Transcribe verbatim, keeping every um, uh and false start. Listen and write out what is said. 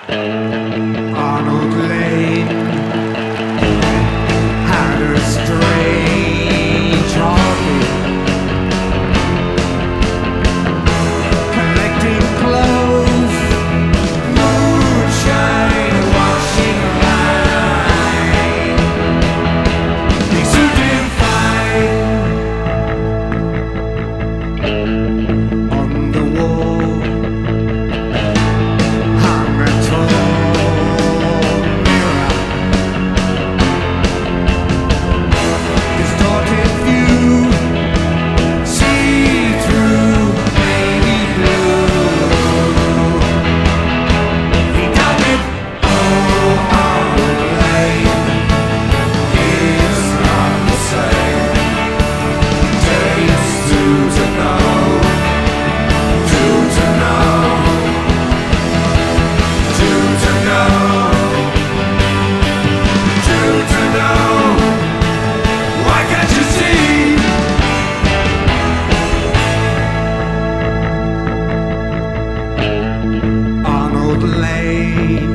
Arnold Lane had a strange hobby, collecting clothes, moonshine, washing line. They suit him fine. On the wall hung a tall mirror, distorted view, see through baby blue. He dubbed it "Oh, Arnold Lane." It's not the same. Takes two to know, two to know, two to know, two to know. Why can't you see? Arnold Lane